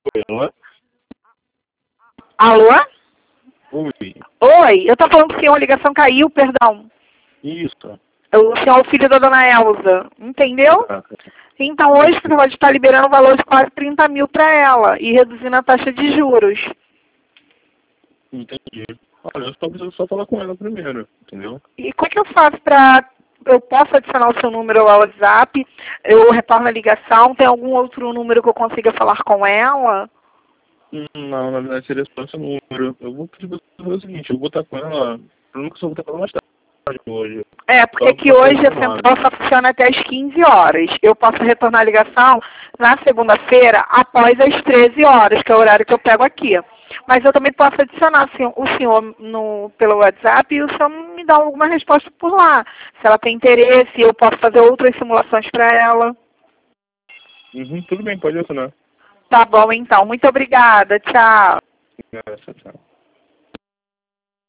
Alô? Alô? Oi. Oi, eu tô falando com o senhor, a ligação caiu, perdão. Isso. O senhor é o filho da dona Elza, entendeu? Então hoje você pode estar liberando o valor de quase 30 mil para ela e reduzindo a taxa de juros. Entendi. Olha, eu só preciso só falar com ela primeiro, entendeu? E como é que eu faço para... Eu posso adicionar o seu número ao WhatsApp, eu retorno a ligação, tem algum outro número que eu consiga falar com ela? Não, na verdade seria só esse número. Eu vou pedir pra você fazer o seguinte, eu vou estar com ela, eu nunca só vou estar com ela mais tarde hoje. É, porque Só que pra hoje a confirmar. central só funciona até as 15 horas. Eu posso retornar a ligação na segunda-feira após as 13 horas, que é o horário que eu pego aqui. Mas eu também posso adicionar o senhor pelo WhatsApp e o senhor me dá alguma resposta por lá. Se ela tem interesse, eu posso fazer outras simulações para ela. Tudo bem, pode assinar. Tá bom, então. Muito obrigada. Tchau. Tchau.